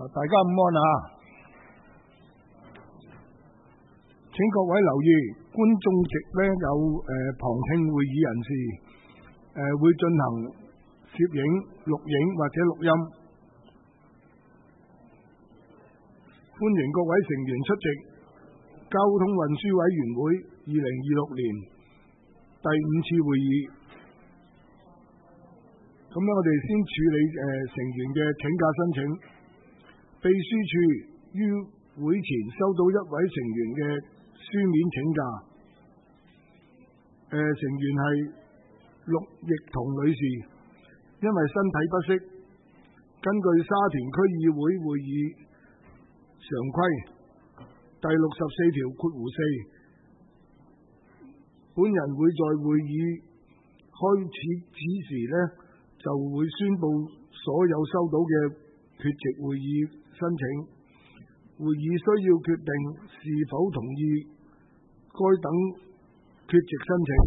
大家午安啊！請各位留意，觀眾席呢有旁聽會議人士會進行攝影、錄影或者錄音，歡迎各位成員出席交通運輸委員會2026年第5次會議。咁樣我哋先處理成員嘅請假申請。秘書處於會前收到一位成員嘅書面請假，成員係陸奕彤女士，因為身體不適，根據沙田區議會會議常規第64條括弧4，本人會在會議開始之時呢，就會宣布所有收到嘅缺席會議申請，會議需要決定是否同意該等缺席申請。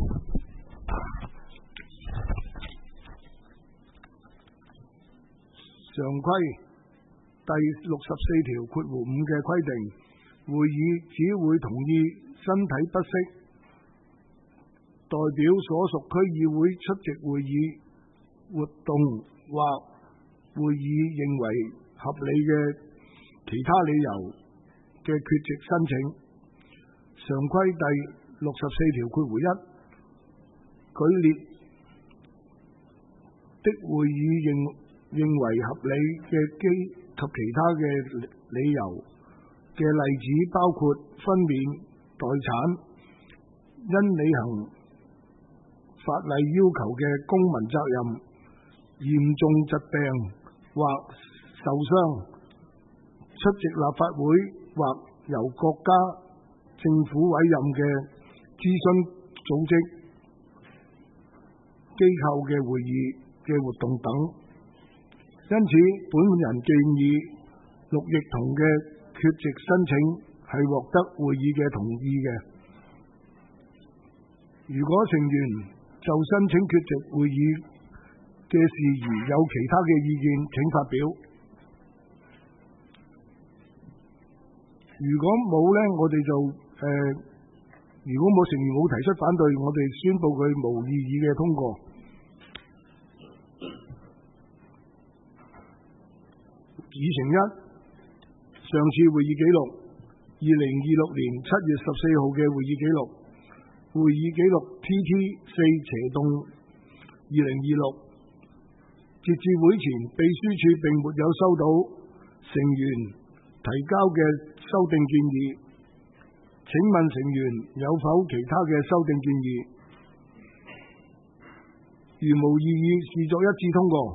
常規第64條括弧5嘅規定，會議只會同意身體不適代表所屬區議會出席會議活動或會議認為合理嘅其他理由嘅缺席申請。常規第64條括弧1，舉列的會議認為合理嘅及其他嘅理由嘅例子包括分娩、待產、因履行法例要求嘅公民責任、嚴重疾病或受傷、出席立法會或由國家政府委任嘅諮詢組織機構嘅會議嘅活動等。因此，本人建議陸奕彤嘅缺席申請係獲得會議嘅同意嘅。如果成員就申請缺席會議嘅事宜有其他嘅意見，請發表。如果冇呢，我哋就如果冇成員冇提出反對，我哋宣布佢無異議嘅通過。議程1，上次會議記錄2026年7月14號嘅會議記錄，會議記錄 TT4/2026。截至會前，秘書處並沒有收到成員提交嘅修訂建議。請問成員有否其他嘅修訂建議？如無異議，視作一致通過。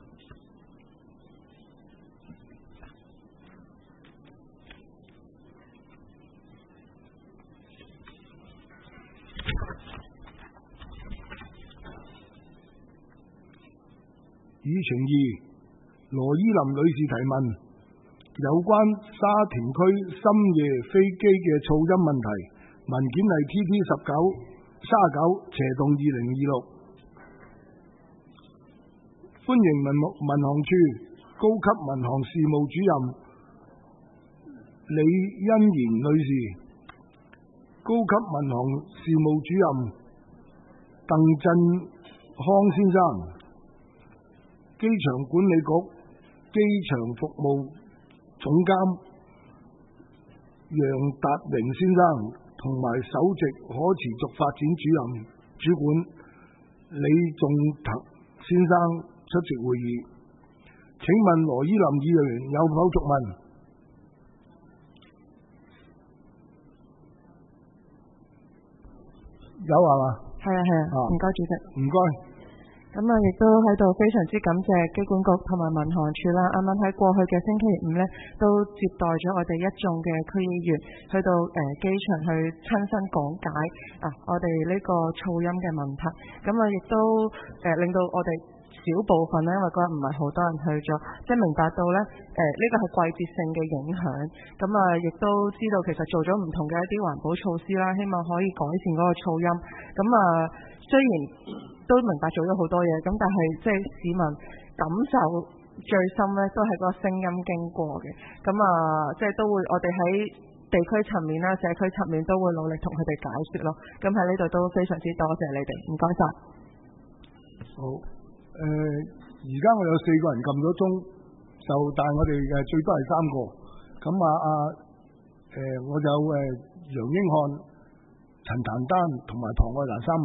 議程2，羅依林女士提問，有關沙田區深夜飛機嘅噪音問題，文件係 TT19/39/26。歡迎民航處高級民航事務主任李欣賢女士、高級民航事務主任鄧振康先生、機場管理局機場服務總監楊達榮先生同埋首席可持續發展主管李仲騰先生出席會議。請問羅依林議員有否續問？有係嘛？ 係啊，唔該主席。 唔該。 咁亦都喺度非常之感謝機管局同埋民航處啦。啱啱喺過去嘅星期五呢，都接待咗我哋一眾嘅區議員去到機場去親身講解我哋呢個噪音嘅問題。咁亦都令到我哋少部分呢，因為嗰日唔係好多人去咗，即係明白到呢，呢個係季節性嘅影響。咁亦都知道其實做咗唔同嘅一啲環保措施啦，希望可以改善嗰個噪音。咁雖然都明白做咗好多嘢，咁但係即係市民感受最深咧都係嗰個聲音經過嘅。咁即係都會我哋喺地區層面啦、社區層面都會努力同佢哋解説咯。咁喺呢度都非常之多謝你哋，唔該晒。 好，而家我有4個人撳咗鐘，但係我哋最多係3個。咁我有楊英漢、陳壇丹同埋龐愛蘭3位。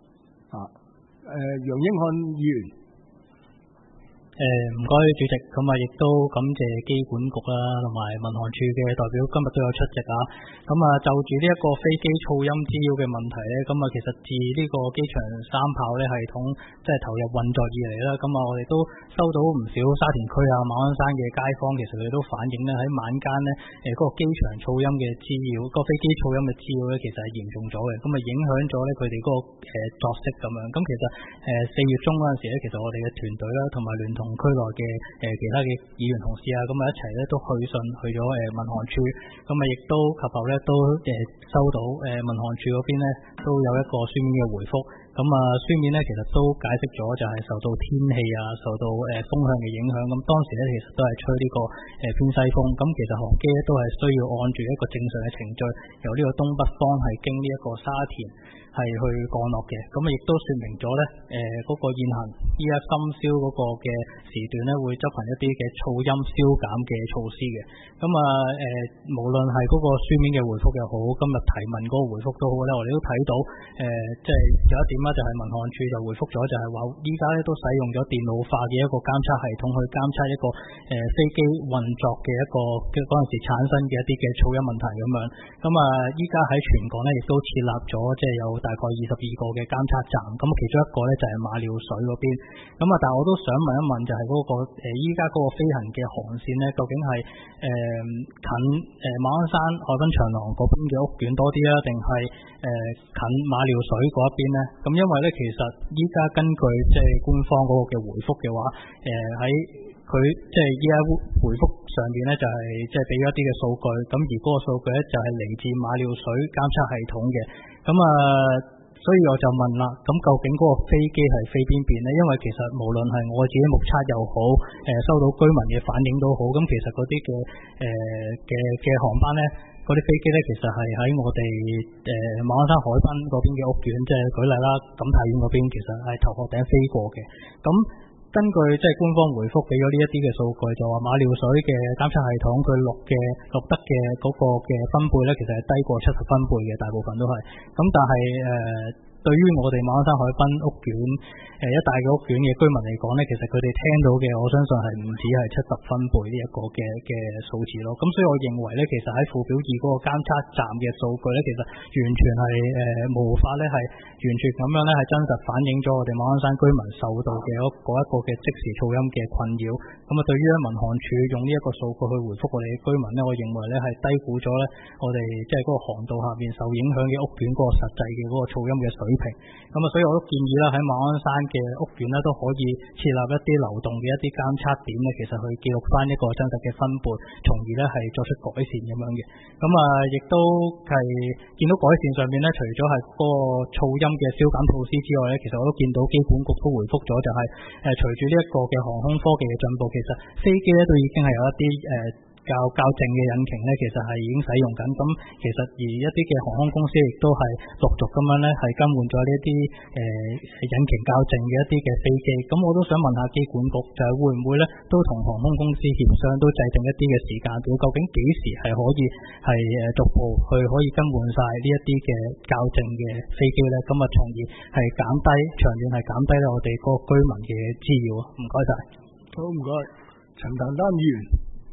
楊英漢議員。 唔該主席，咁亦都感謝機管局啦，同埋民航處嘅代表今日都有出席啊。咁就住呢一個飛機噪音滋擾嘅問題咧，咁其實自呢個機場三跑咧系統即係投入運作以嚟啦，咁我哋都收到唔少沙田區馬鞍山嘅街坊，其實佢哋都反映咧喺晚間咧嗰個機場噪音嘅滋擾，個飛機噪音嘅滋擾咧其實係嚴重咗嘅，咁影響咗咧佢哋嗰個作息咁樣。咁其實4月中嗰陣時咧，其實我哋嘅團隊啦，同埋聯同區內嘅其他嘅議員同事啊，咁一齊咧都去信去咗民航處，咁亦都及後咧都收到民航處嗰邊咧都有一個書面嘅回覆。咁書面咧其實都解釋咗就係受到天氣受到風向嘅影響，咁當時咧其實都係吹呢個偏西風，咁其實航機咧都係需要按住一個正常嘅程序，由呢個東北方係經呢一個沙田係去降落嘅，咁亦都說明咗咧嗰個現行依家深宵嗰個嘅時段咧會執行一啲嘅噪音消減嘅措施嘅。咁無論係嗰個書面嘅回覆又好，今日提問嗰個回覆都好咧，我哋都睇到即係有一點就係民航處就回覆咗，就係話依家咧都使用咗電腦化嘅一個監測系統去監測一個飛機運作嘅一個嗰陣時產生嘅一啲嘅噪音問題咁樣。咁依家喺全港咧亦都設立咗即係有大概22個嘅監測站，咁其中一個咧就係馬料水嗰邊。咁但係我都想問一問，就係嗰個依家嗰個飛行嘅航線咧，究竟係近馬鞍山海濱長廊嗰邊嘅屋苑多啲啊，定係近馬料水嗰一邊咧？咁因為咧其實依家根據即係官方嗰個嘅回覆嘅話，喺佢即係依家回覆上邊咧就係即係俾咗一啲嘅數據，咁而嗰個數據咧就係嚟自馬料水監測系統嘅。咁所以我就問啦，咁究竟嗰個飛機係飛邊邊呢？因為其實無論係我自己目測又好，收到居民嘅反應都好，咁其實嗰啲嘅航班呢，嗰啲飛機呢，其實係喺我哋馬鞍山海濱嗰邊嘅屋苑，即係舉例啦，錦泰苑嗰邊其實係頭殼頂飛過嘅。咁根據即係官方回覆俾咗呢一啲嘅數據，就話馬料水嘅監測系統佢錄得嘅嗰個嘅分貝咧，其實係低過70分貝嘅，大部分都係。咁但係對於我哋馬鞍山海濱屋苑一帶嘅屋苑嘅居民嚟講咧，其實佢哋聽到嘅，我相信係唔止係70分貝呢一個嘅數字咯。咁所以我認為咧，其實喺附表2嗰個監測站嘅數據咧，其實完全係無法咧係完全咁樣咧係真實反映咗我哋馬鞍山居民受到嘅嗰一個嘅即時噪音嘅困擾。咁對於民航處用呢一個數據去回覆我哋嘅居民咧，我認為咧係低估咗咧我哋即係嗰個航道下面受影響嘅屋苑嗰個實際嘅嗰個噪音嘅水平。咁所以我都建議啦，喺馬鞍山嘅屋苑咧都可以設立一啲流動嘅一啲監測點咧，其實去記錄翻一個真實嘅分貝，從而咧係作出改善咁樣嘅。咁亦都係見到改善上面咧，除咗係嗰個噪音嘅消減措施之外咧，其實我都見到機管局都回覆咗，就係隨住呢一個嘅航空科技嘅進步，其實飛機咧都已經係有一啲較靜嘅引擎咧，其實係已經使用緊。咁其實而一啲嘅航空公司亦都係陸續咁樣咧係更換咗呢一啲引擎較靜嘅一啲嘅飛機。咁我都想問下機管局，就係會唔會咧都同航空公司協商，都制定一啲嘅時間表，究竟幾時係可以係逐步去可以更換晒呢一啲嘅較靜嘅飛機咧？咁從而係減低長遠係減低我哋個居民嘅滋擾啊！唔該晒。 好，唔該，陳壇丹議員。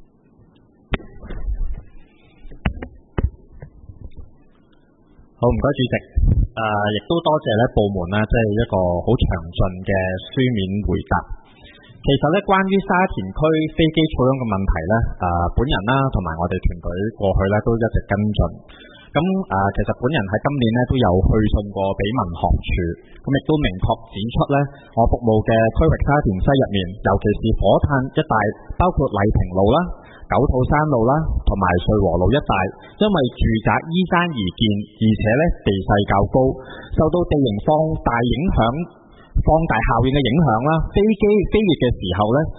好，唔該主席。亦都多謝咧部門咧，即係一個好詳盡嘅書面回答。其實咧，關於沙田區飛機噪音嘅問題咧，本人啦同埋我哋團隊過去咧都一直跟進。咁其實本人喺今年咧都有去信過俾民航處，咁亦都明確指出咧，我服務嘅區域沙田西入面，尤其是火炭一帶，包括麗屏路啦、九肚山路啦，同埋瑞和路一帶，因為住宅依山而建，而且咧地勢較高，受到地形放大效應嘅影響啦，飛機飛越嘅時候咧，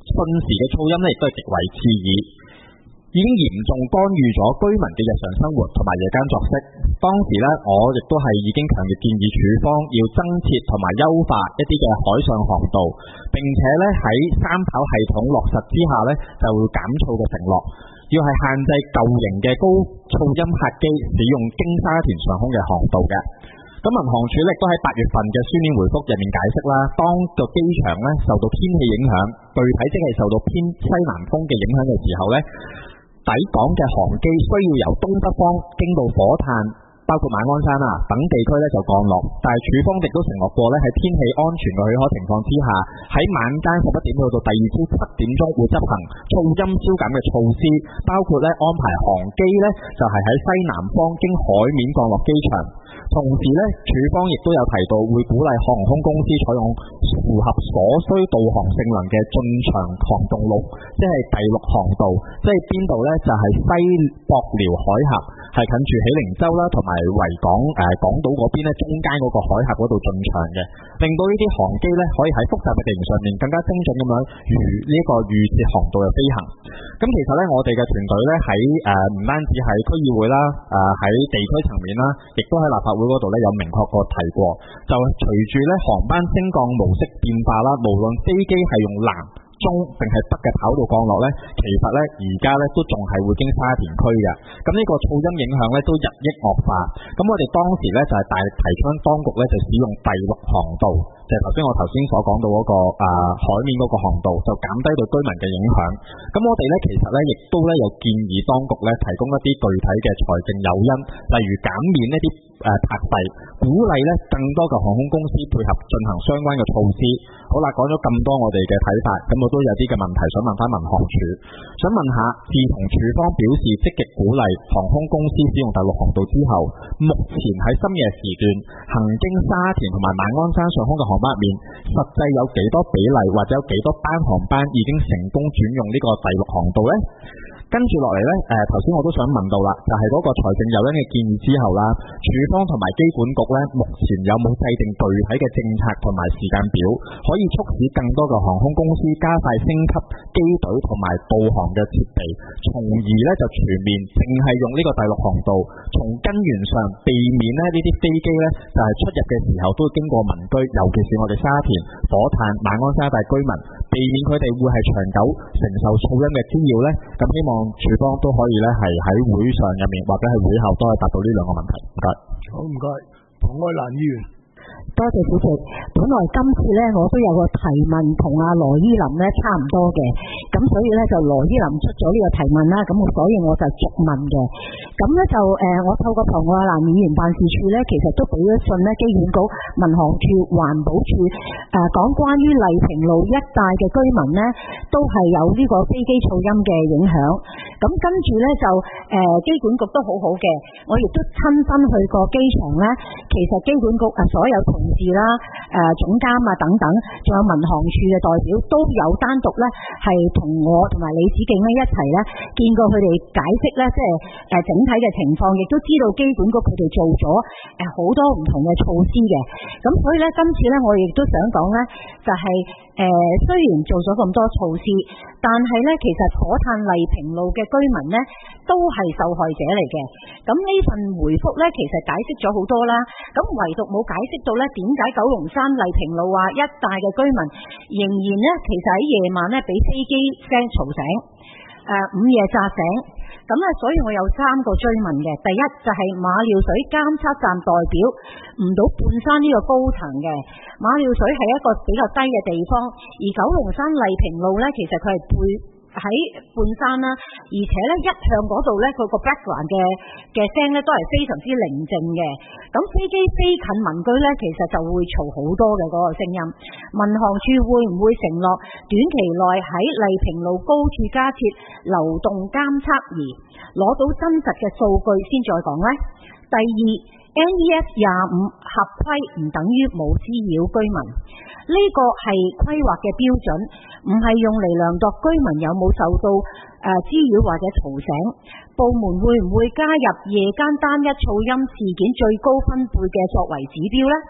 瞬時嘅噪音呢，亦都係極為刺耳，已經嚴重干預咗居民嘅日常生活同埋夜間作息。當時呢，我亦都係已經強烈建議署方要增設同埋優化一啲嘅海上航道，並且呢喺三跑系統落實之下呢，就會減噪嘅承諾，要係限制舊型嘅高噪音客機使用經沙田上空嘅航道嘅。咁民航處亦都喺8月份嘅書面回覆入面解釋啦，當個機場呢受到天氣影響，具體即係受到偏西南風嘅影響嘅時候呢，抵港嘅航機需要由東北方經過火炭，包括馬鞍山等地區呢就降落，但係署方亦都承諾過呢，喺天氣安全嘅許可情況之下，喺晚間11點去到第二朝7點鐘會執行噪音消減嘅措施，包括呢安排航機呢就係喺西南方經海面降落機場。同時呢，署方亦都有提到會鼓勵航空公司採用符合所需導航性能嘅進場航動路，即係第6航道，即係邊度呢？就係西博寮海峽，係近住喜靈洲啦，同埋維港港島嗰邊呢，中間嗰個海峽嗰度進場嘅，令到呢啲航機呢可以喺複雜嘅地形上面更加精準咁樣如呢個預設航道嘅飛行。咁其實呢，我哋嘅團隊呢喺唔單止喺區議會啦，喺地區層面啦，亦都喺立法會嗰度呢有明確過提過，就隨住呢航班升降模式變化啦，無論飛機係用南中定係北嘅跑道降落呢，其實呢而家呢都仲係會經沙田區嘅。咁呢個噪音影響呢都日益惡化。咁我哋當時呢就係大力提倡當局呢就使用第6航道，就係我頭先所講到嗰個海面嗰個航道，就減低對居民嘅影響。咁我哋呢其實呢亦都呢有建議當局呢提供一啲具體嘅財政誘因，例如減免一啲泊費，鼓勵呢更多嘅航空公司配合進行相關嘅措施。好啦，講咗咁多我哋嘅睇法，咁我都有啲嘅問題想問翻民航處，想問下，自從處方表示積極鼓勵航空公司使用第6航道之後，目前喺深夜時段行經沙田同埋馬鞍山上空嘅航班入面，實際有幾多比例或者有幾多班航班已經成功轉用呢個第6航道呢？跟住落嚟呢，頭先我都想問到啦，就係嗰個財政誘因嘅建議之後啦，署方同埋機管局呢，目前有冇制定具體嘅政策同埋時間表，可以促使更多嘅航空公司加快升級機隊同埋導航嘅設備，從而呢就全面淨係用呢個第6航道，從根源上避免呢啲飛機呢就係出入嘅時候都會經過民居，尤其是我哋沙田、火炭、馬鞍山大居民，避免佢哋會係長久承受噪音嘅滋擾呢。咁希望署方都可以呢係喺會上入面或者係會後都可以答到呢兩個問題。唔該。 好，唔該，龐愛蘭議員。 多謝主席。本來今次呢，我都有個提問同阿羅依林呢差唔多嘅，咁所以呢，就羅依林出咗呢個提問啦，咁所以我就逐問嘅。咁呢，就我透過龐愛蘭議員辦事處呢，其實都俾咗信呢機管局、民航處、環保處講關於麗平路一帶嘅居民呢，都係有呢個飛機噪音嘅影響。咁跟住呢，就機管局都好好嘅，我亦都親身去過機場呢，其實機管局所有同事啦、總監等等，仲有民航處嘅代表都有單獨咧，係同我同埋李梓敬咧一齊咧見過佢哋解釋咧，即係整體嘅情況，亦都知道機管局佢哋做咗好多唔同嘅措施嘅。咁所以咧，今次咧我亦都想講咧，就係雖然做咗咁多措施，但係咧其實火炭麗平路嘅居民咧都係受害者嚟嘅。咁呢份回覆咧，其實解釋咗好多啦。咁唯獨冇解釋到咧，點解九龍山麗平路一帶嘅居民仍然咧，其實喺夜晚咧俾飛機聲嘈醒，午夜炸醒。咁咧，所以我有3個追問嘅。第一就係馬料水監測站代表唔到半山呢個高層嘅，馬料水係一個比較低嘅地方，而九龍山麗平路咧，其實佢係喺半山啦，而且咧一向嗰度咧，佢個 background 嘅聲咧都係非常之寧靜嘅。咁飛機飛近民居咧，其實就會嘈好多嘅嗰個聲音。民航處會唔會承諾短期內喺麗平路高處加設流動監測儀，攞到真實嘅數據先再講呢？第二， NES 25合規唔等於冇滋擾居民，呢個係規劃嘅標準，唔係用嚟量度居民有冇受到滋擾或者嘈醒。部門會唔會加入夜間單一噪音事件最高分貝嘅作為指標呢？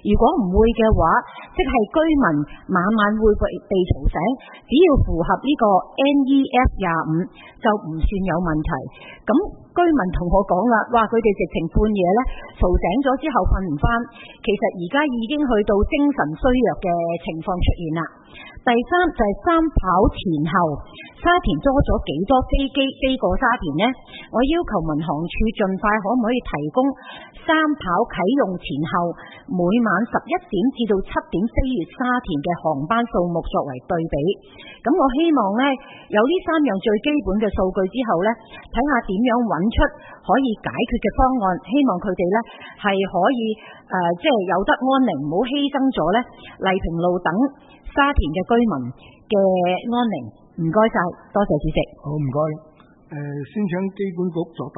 如果唔會嘅話，即係居民晚晚會被嘈醒，只要符合呢個 NEF 25就唔算有問題。咁居民同我講啦，話佢哋直情半夜呢嘈醒咗之後瞓唔返，其實而家已經去到精神衰弱嘅情況出現啦。第三就係三跑前後，沙田多咗幾多飛機飛過沙田呢？我要求民航處盡快可唔可以提供三跑啟用前後每晚11點至到7點飛越沙田嘅航班數目作為對比。咁我希望呢，有呢3樣最基本嘅數據之後呢，睇下點樣揾出可以解決嘅方案，希望佢哋呢係可以即係有得安寧，唔好犧牲咗呢麗平路等沙田嘅居民嘅安寧。唔該晒，多謝主席。 好，唔該。先請機管局作答。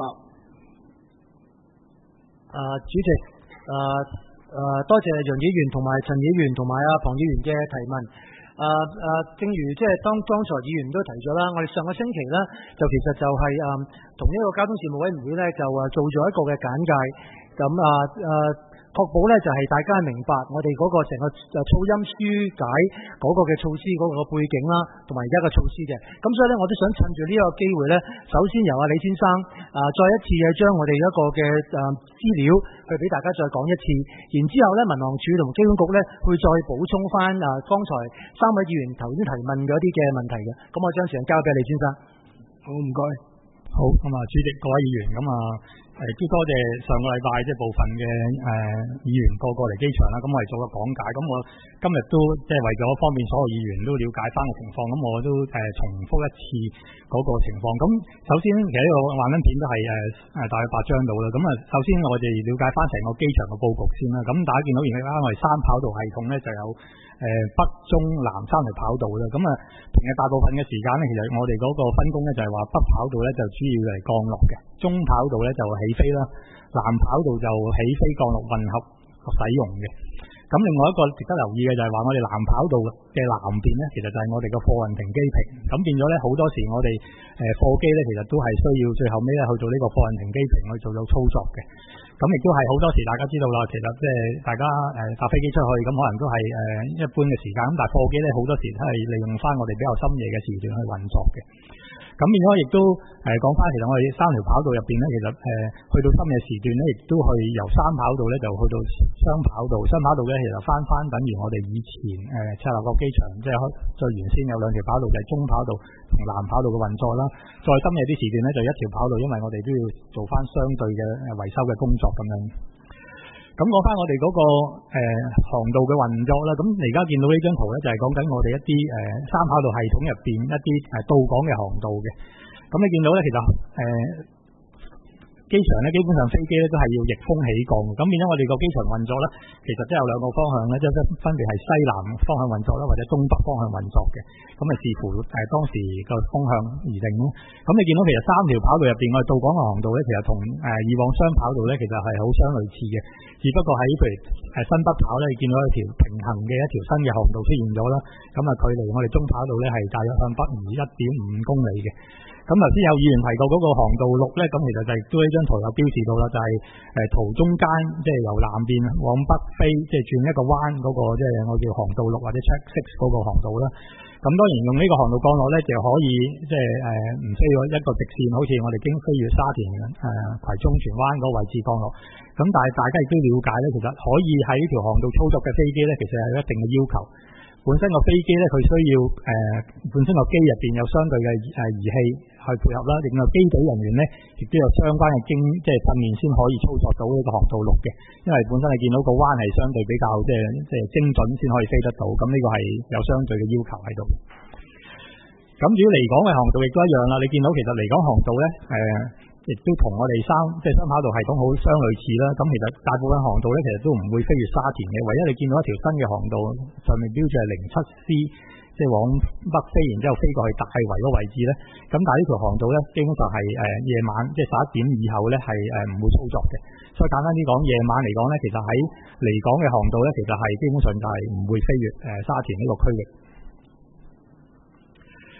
主席，多謝楊議員同埋陳議員同埋龐議員嘅提問。正如即係剛才議員都提咗啦，我哋上個星期呢，就其實就係同呢個交通事務委員會呢，就做咗一個嘅簡介，咁確保咧就係大家明白我哋嗰個成個噪音疏解嗰個嘅措施嗰個背景啦，同埋而家嘅措施嘅。咁所以咧，我都想趁住呢個機會咧，首先由李先生再一次嘅將我哋一個嘅資料去俾大家再講一次，然之後咧民航處同機管局咧會再補充翻剛才3位議員頭先提問嗰啲嘅問題嘅。咁我將時間交俾李先生。 好，唔該。 好，咁主席各位議員，咁都多謝上個禮拜即係部分嘅議員個嚟機場啦，咁我哋做個講解。咁我今日都即係為咗方便所有議員都了解翻個情況，咁我都重複一次嗰個情況。咁首先其實呢個幻燈片都係大約8張到啦。咁首先我哋了解翻成個機場嘅佈局先啦。咁大家見到而家我哋3跑道系統咧就有北、中、南3條跑道啦。咁平日大部分嘅時間咧，其實我哋嗰個分工咧就係話北跑道咧就主要嚟降落嘅，中跑道咧就起飛啦，南跑道就起飛降落混合使用嘅。咁另外一個值得留意嘅就係話我哋南跑道嘅南邊咧，其實就係我哋嘅貨運停機坪。咁變咗咧好多時我哋貨機咧其實都係需要最後尾咧去做呢個貨運停機坪去做到操作嘅。咁亦都係好多時大家知道啦，其實即係大家搭飛機出去咁可能都係一般嘅時間，咁但係貨機咧好多時都係利用翻我哋比較深夜嘅時段去運作嘅。咁變咗亦都講翻，其實我哋3條跑道入邊咧，其實去到深夜時段咧，亦都去由3跑道咧就去到雙跑道。雙跑道咧其實翻等於我哋以前赤鱲角機場即係最原先有2條跑道，就係中跑道同南跑道嘅運作啦。再深夜啲時段咧就1條跑道，因為我哋都要做翻相對嘅維修嘅工作咁樣。咁講翻我哋嗰個航道嘅運作啦，咁而家見到呢張圖咧就係講緊我哋一啲3跑道系統入邊一啲到港嘅航道嘅。咁你見到咧其實機場咧基本上飛機咧都係要逆風起降嘅，咁變咗我哋個機場運作咧，其實都有2個方向咧，即係分別係西南方向運作啦，或者東北方向運作嘅。咁視乎當時個風向而定咯。咁你見到其實3條跑道入邊，我哋到港嘅航道咧，其實同以往雙跑道咧，其實係好相類似嘅。只不過喺譬如新北跑咧，你見到一條平衡嘅一條新嘅航道出現咗啦。咁距離我哋中跑道咧係大約向北移1.5公里嘅。咁頭先有議員提過嗰個航道6咧，咁其實就亦都呢張圖有標示到啦，就係途中間即係由南邊往北飛，即係轉一個彎嗰個，即係我叫航道6或者 Track 6嗰個航道啦。咁當然用呢個航道降落咧，就可以即係唔需要一個直線，好似我哋經飛越沙田葵涌荃灣嗰個位置降落。咁但係大家亦都了解咧，其實可以喺呢條航道操作嘅飛機咧，其實係有一定嘅要求。本身個飛機咧，佢需要本身個機入邊有相對嘅儀器去配合啦，另外機組人員咧亦都有相關嘅即係訓練先可以操作到呢個航道6嘅，因為本身你見到個彎係相對比較即係精準先可以飛得到，咁呢個係有相對嘅要求喺度。咁至於離港嘅航道亦都一樣啦，你見到其實離港航道咧亦都同我哋即係雙跑道系統好相類似啦。咁其實大部分航道咧，其實都唔會飛越沙田嘅。唯一你見到一條新嘅航道，上面標注係07C，即係往北飛，然之後飛過去大圍嗰個位置咧。咁但係呢條航道咧，基本上係夜晚即係11點以後咧係唔會操作嘅。所以簡單啲講，夜晚嚟講咧，其實喺離港嘅航道咧，其實係基本上就係唔會飛越沙田呢個區域。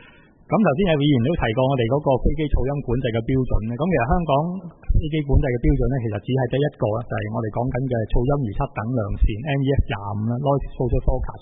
咁頭先有議員都提過我哋嗰個飛機噪音管制嘅標準咧，咁其實香港飛機管制嘅標準咧，其實只係得一個啦，就係我哋講緊嘅噪音預測等量線 NEF 25啦 ，Noise Exposure Forecast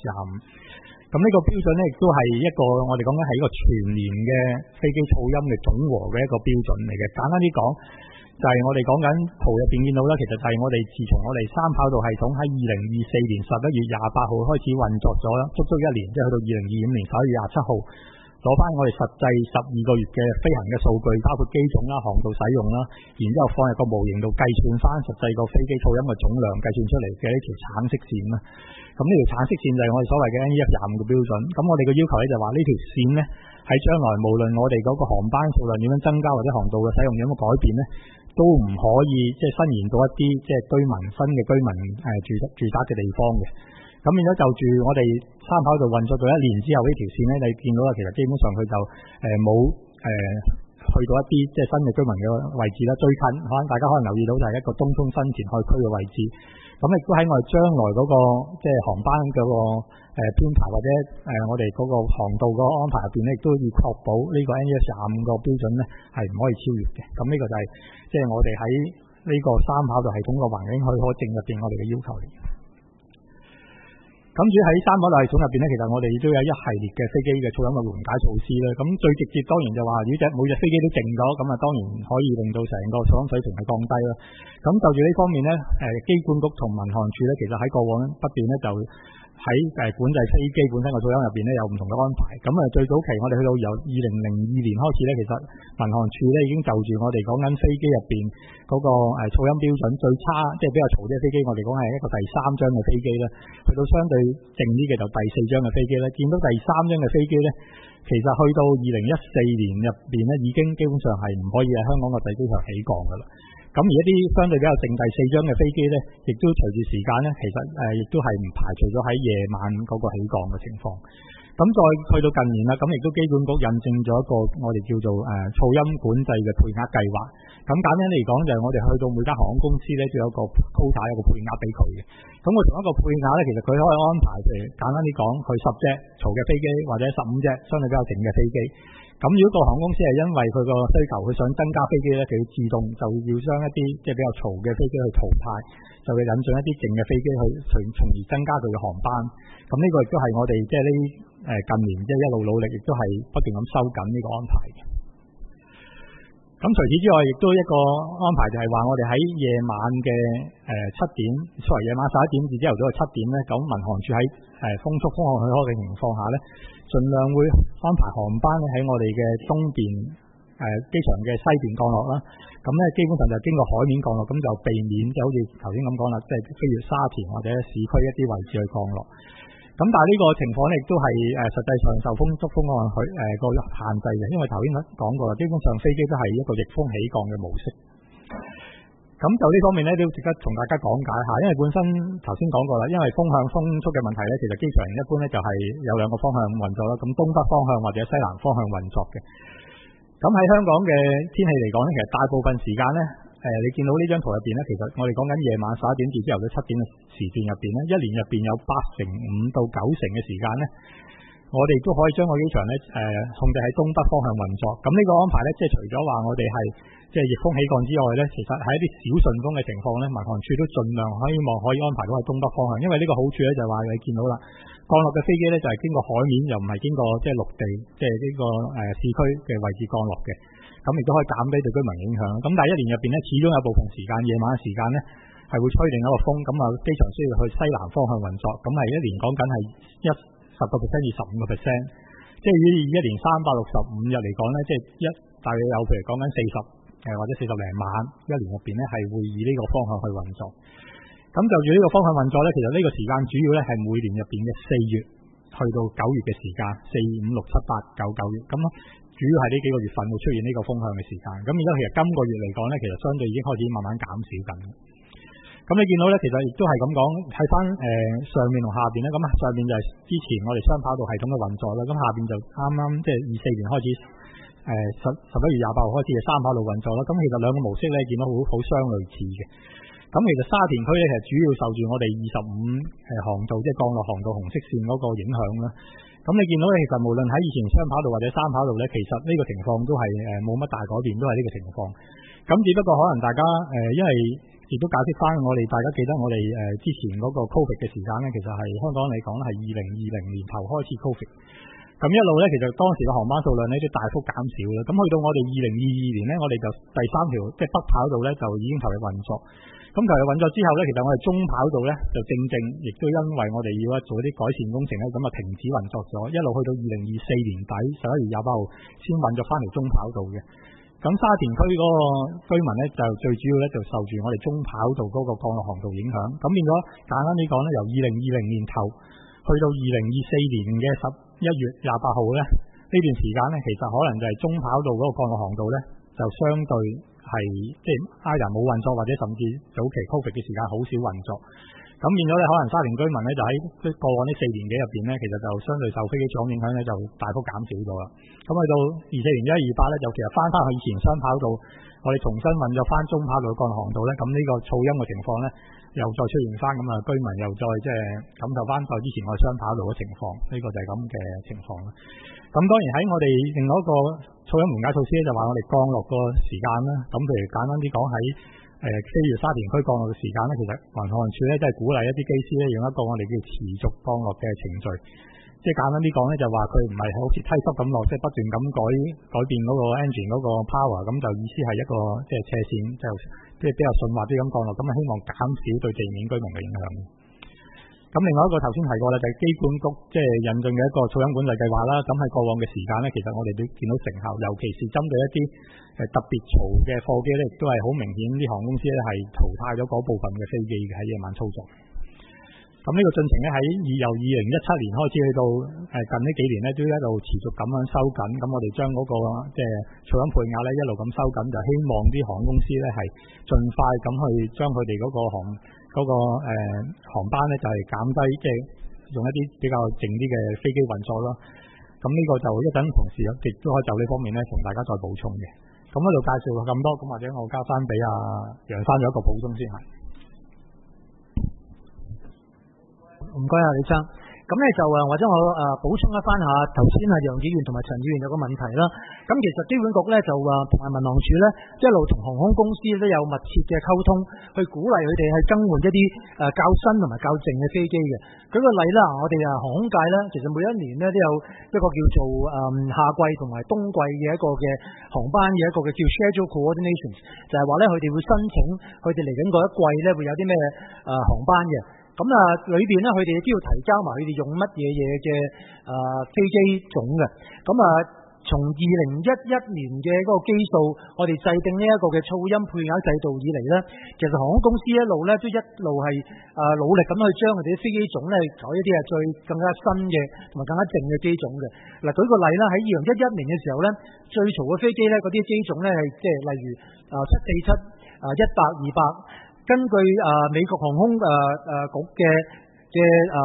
25。咁呢個標準咧，亦都係一個我哋講緊係一個全年嘅飛機噪音嘅總和嘅一個標準嚟嘅。簡單啲講，就係我哋講緊圖入邊見到啦，其實就係我哋自從我哋三跑道系統喺2024年11月28號開始運作咗足足1年，即係去到2025年11月27號。攞翻我哋實際12個月嘅飛行嘅數據，包括機種啦、航道使用啦，然之後放入個模型度計算翻實際個飛機噪音嘅總量，計算出嚟嘅呢條橙色線啦。咁呢條橙色線就係我哋所謂嘅 NEF 25嘅標準。咁我哋嘅要求咧就話呢條線呢，喺將來無論我哋嗰個航班數量點樣增加或者航道嘅使用點樣改變呢，都唔可以即係伸延到一啲即係新嘅居民住宅嘅地方嘅。咁變咗就住我哋三跑道運作到1年之後呢條線咧，你見到啦，其實基本上佢就冇去到一啲即係新嘅居民嘅位置啦。最近可能大家可能留意到就係一個東涌新前海區嘅位置。咁亦都喺我哋將來嗰個即係航班嗰個編排或者我哋嗰個航道嗰個安排入邊咧，亦都要確保呢個 NEF 25個標準咧係唔可以超越嘅。咁呢個就係即係我哋喺呢個三跑道系統嘅環境許可證入邊我哋嘅要求嚟。咁至於喺三跑道系統入邊咧，其實我哋都有一系列嘅飛機嘅噪音嘅緩解措施啦。咁最直接當然就話，如果每隻飛機都靜咗，咁啊當然可以令到成個噪音水平係降低啦。咁就住呢方面咧，機管局同民航處咧，其實喺過往不斷咧就喺管制飛機本身個噪音入邊咧有唔同嘅安排。咁最早期我哋去到由2002年開始咧，其實民航處咧已經就住我哋講緊飛機入邊嗰個噪音標準最差，即係比較嘈啲嘅飛機，我哋講係一個第3張嘅飛機啦，去到相對靜啲嘅就第4張嘅飛機啦。見到第3張嘅飛機咧，其實去到2014年入邊咧，已經基本上係唔可以喺香港國際機場起降噶啦。咁而一啲相對比較靜第4張嘅飛機咧，亦都隨住時間咧，其實亦都係唔排除咗喺夜晚嗰個起降嘅情況。咁再去到近年啦，咁亦都機管局印證咗一個我哋叫做噪音管制嘅配額計劃。咁簡單嚟講就係我哋去到每間航空公司咧，都有一個 quota 有個配額俾佢嘅。咁我同一個配額咧，其實佢可以安排譬如簡單啲講，去10隻嘈嘅飛機或者15隻相對比較靜嘅飛機。咁如果個航空公司係因為佢個需求，佢想增加飛機咧，佢要自動就要將一啲即係比較嘈嘅飛機去淘汰，就會引進一啲靜嘅飛機去從而增加佢嘅航班。咁呢個亦都係我哋即係呢近年即係一路努力，亦都係不斷咁收緊呢個安排嘅。咁除此之外，亦都一個安排就係話，我哋喺夜晚嘅7點，夜晚11點至朝頭早嘅7點咧，咁民航處喺風速許可嘅情況下咧，盡量會安排航班咧喺我哋嘅東邊機場嘅西邊降落啦。咁咧基本上就經過海面降落，咁就避免就好似頭先咁講啦，即係飛越沙田或者市區一啲位置去降落。咁但係呢個情況咧，亦都係實際上受風速風案個限制嘅，因為頭先講過啦，基本上飛機都係一個逆風起降嘅模式。咁就呢方面咧，都值得同大家講解下，因為本身頭先講過啦，因為風向風速嘅問題咧，其實機場一般咧就係有2個方向運作啦，咁東北方向或者西南方向運作嘅。咁喺香港嘅天氣嚟講咧，其實大部分時間咧，你見到呢張圖入邊咧，其實我哋講緊夜晚11點至朝頭早7點嘅時段入邊咧，一年入邊有85%到90%嘅時間咧，我哋都可以將個機場咧控制喺東北方向運作。咁呢個安排咧，即係除咗話我哋係即係逆風起降之外咧，其實喺一啲小順風嘅情況咧，民航處都盡量希望可以安排到喺東北方向，因為呢個好處咧就係話你見到啦，降落嘅飛機咧就係經過海面，又唔係經過即係陸地，即係呢個市區嘅位置降落嘅。咁亦都可以減低對居民影響。咁但係一年入邊咧，始終有部分時間夜晚嘅時間咧係會吹另一個風，咁啊機場需要去西南方向運作。咁係一年講緊係10%至15%，即係以一年365日嚟講咧，即係大約有譬如講緊40或者40零晚，一年入邊咧係會以呢個方向去運作。咁就住呢個方向運作咧，其實呢個時間主要咧係每年入邊嘅4月去到9月嘅時間，4、5、6、7、8、9月咁。主要係呢幾個月份會出現呢個風向嘅時間，咁而家其實今個月嚟講咧，其實相對已經開始慢慢減少緊。咁你見到咧，其實亦都係咁講，睇翻上面同下邊咧，咁上面就係之前我哋雙跑道系統嘅運作啦，咁下邊就啱啱即係24年開始11月28號開始嘅三跑道運作啦。咁其實兩個模式咧見到好相類似嘅。咁其實沙田區咧其實主要受住我哋25航道即係降落航道紅色線嗰個影響啦。 咁你見到咧，其實無論喺以前雙跑道或者三跑道咧，其實呢個情況都係冇乜大改變，都係呢個情況。咁只不過可能大家因為亦都解釋翻，大家記得我哋之前嗰個 Covid 嘅時間咧，其實係香港嚟講咧係2020年頭開始 Covid。咁一路咧，其實當時嘅航班數量咧都大幅減少啦。咁去到我哋2022年咧，我哋就第3條即係北跑道咧就已經投入運作。咁投入運作之後咧，其實我哋中跑道咧就正亦都因為我哋要做一啲改善工程咧，咁啊停止運作咗，一路去到2024年底11月28號先運作翻嚟中跑道嘅。咁沙田區嗰個居民咧就最主要咧就受住我哋中跑道嗰個降落航道影響。咁變咗簡單啲講咧，由2020年頭去到2024年嘅11月28號咧，呢段時間咧，其實可能就係中跑道嗰個降落航道咧就相對係即係冇運作，或者甚至早期 Covid 嘅時間好少運作，咁變咗咧，可能沙田居民咧就喺過往呢4年幾入邊咧，其實就相對受飛機噪音影響咧就大幅減少咗啦。咁去到24年1月28咧，就其實翻去以前雙跑道，我哋重新運作翻中跑道嘅降落航道咧，咁呢個噪音嘅情況咧又再出現翻，咁啊居民又再即係感受翻再之前我哋雙跑道嘅情況，呢個就係咁嘅情況啦。咁當然喺我哋另外一個噪音緩解措施咧，就話我哋降落個時間啦。咁譬如簡單啲講，喺飛越沙田區降落嘅時間咧，其實民航處咧即係鼓勵一啲機師咧用一個我哋叫持續降落嘅程序。即係簡單啲講咧，就話佢唔係好似梯級咁落，即係不斷咁改變嗰個 engine 嗰個 power， 咁就意思係一個即係斜線，就即係比較順滑啲咁降落，咁啊希望減少對地面居民嘅影響。咁另外一個頭先提過啦，就係機管局即係引進嘅一個噪音管制計劃啦。咁喺過往嘅時間咧，其實我哋都見到成效，尤其是針對一啲特別嘈嘅貨機咧，亦都係好明顯啲航空公司咧係淘汰咗嗰部分嘅飛機喺夜晚操作。咁呢個進程咧由2017年開始去到近呢幾年咧，都一路持續咁樣收緊。咁我哋將嗰個即係噪音配額咧一路咁收緊，就希望啲航空公司咧係盡快咁去將佢哋嗰個航班咧就係減低，即係用一啲比較靜啲嘅飛機運作咯。咁呢個就一陣同時亦都可以就呢方面咧同大家再補充嘅。咁喺度介紹咁多，咁或者我交翻俾楊生有一個補充先係。 唔該李生。咁咧就或者我補充一翻下頭先楊議員同埋陳議員有個問題啦。咁其實機管局咧就同埋民航處咧一路同航空公司都有密切嘅溝通，去鼓勵佢哋去更換一啲較新同埋較靜嘅飛機嘅。舉個例啦，我哋航空界咧其實每一年咧都有一個叫做夏季同埋冬季嘅一個嘅航班嘅一個嘅叫 schedule coordination， 就係話咧佢哋會申請佢哋嚟緊嗰一季咧會有啲咩航班嘅。咁裏邊咧，佢哋都要提交埋佢哋用乜嘢嘅飛機種嘅。咁從2011年嘅嗰個基數，我哋制定呢一個嘅噪音配額制度以嚟咧，其實航空公司一路咧都一路係努力咁去將佢哋啲飛機種咧改一啲係更加新嘅同埋更加靜嘅機種嘅。嗱，舉個例啦，喺2011年嘅時候咧，最嘈嘅飛機咧嗰啲機種咧係即係例如747、100、200。根據美國航空局嘅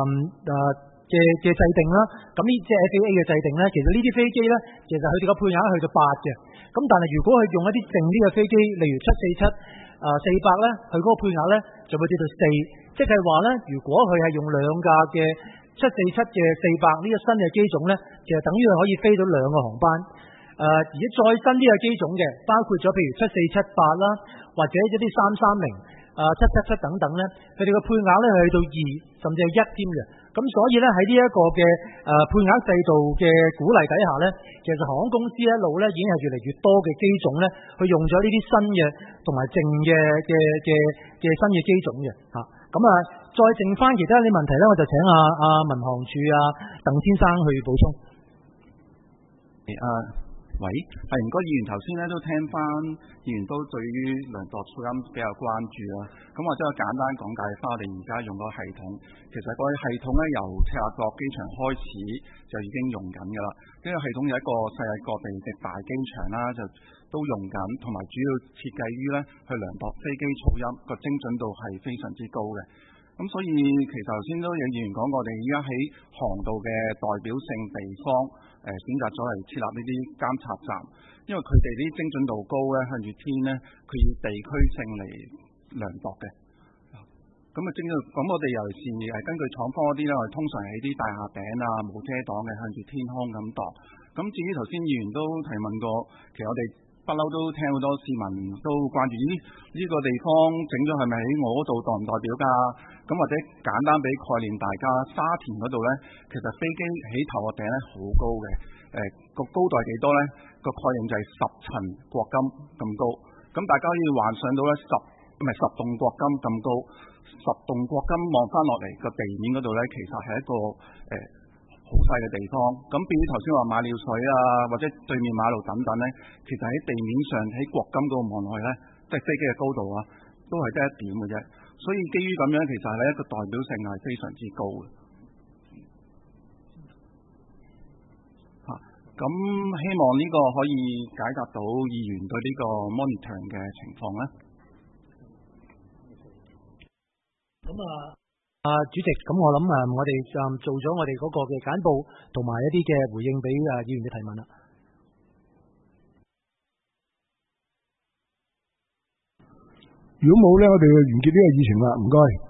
制定啦，咁呢即係 FAA 嘅制定咧，其實呢啲飛機咧，其實佢哋個配額去到8嘅。咁但係如果佢用一啲靜啲嘅飛機，例如747、400咧，佢嗰個配額咧就會跌到4，即係話咧，如果佢係用2架嘅747嘅400呢個新嘅機種咧，其實等於可以飛到2個航班。而且再新啲嘅機種嘅，包括咗譬如7478啦，或者一啲330。777等等咧，佢哋嘅配額咧係去到2，甚至係1添嘅。咁所以咧喺呢一個嘅配額制度嘅鼓勵底下咧，其實航空公司一路咧已經係越嚟越多嘅機種咧，去用咗呢啲新嘅同埋靜嘅新嘅機種嘅嚇。咁再剩翻其他啲問題咧，我就請民航處鄧先生去補充。 喂，係唔該，議員頭先咧都聽翻，議員都對於量度噪音比較關注啦。咁或者我簡單講解翻我哋而家用個系統，其實個系統咧由赤鱲角機場開始就已經用緊㗎啦。呢個系統有一個世界各地嘅大機場啦，就都用緊，同埋主要設計於咧去量度飛機噪音，個精準度係非常之高嘅。咁所以其實頭先都有議員講，我哋而家喺航道嘅代表性地方，選擇咗嚟設立呢啲監察站，因為佢哋啲精準度高咧，向住天咧，佢以地區性嚟量度嘅。咁咁我哋尤其是根據廠科啲咧，我哋通常喺啲大廈頂啊、冇遮擋嘅，向住天空咁度。咁至於頭先議員都提問過，其實我哋不嬲都聽好多市民都關注呢個地方整咗係咪喺我嗰度代唔代表㗎？咁或者簡單俾概念大家，沙田嗰度咧，其實飛機起頭個頂咧好高嘅，個高度係幾多咧？個概念就係10層國金咁高。咁大家可以幻想到咧10棟國金咁高，10棟國金望翻落嚟個地面嗰度咧，其實係一個好細嘅地方。咁變咗頭先話馬料水啊，或者對面馬路等等咧，其實喺地面上喺國金嗰度望落去咧，即係飛機嘅高度啊，都係得一點嘅啫。所以基於咁樣，其實係一個代表性係非常之高嘅。咁希望呢個可以解答到議員對呢個 monitoring 嘅情況咧。 咁主席，咁我諗我哋做咗我哋嗰個嘅簡報同埋一啲嘅回應俾議員嘅提問啦。 如果冇咧，我哋就完結呢個議程啦。唔該。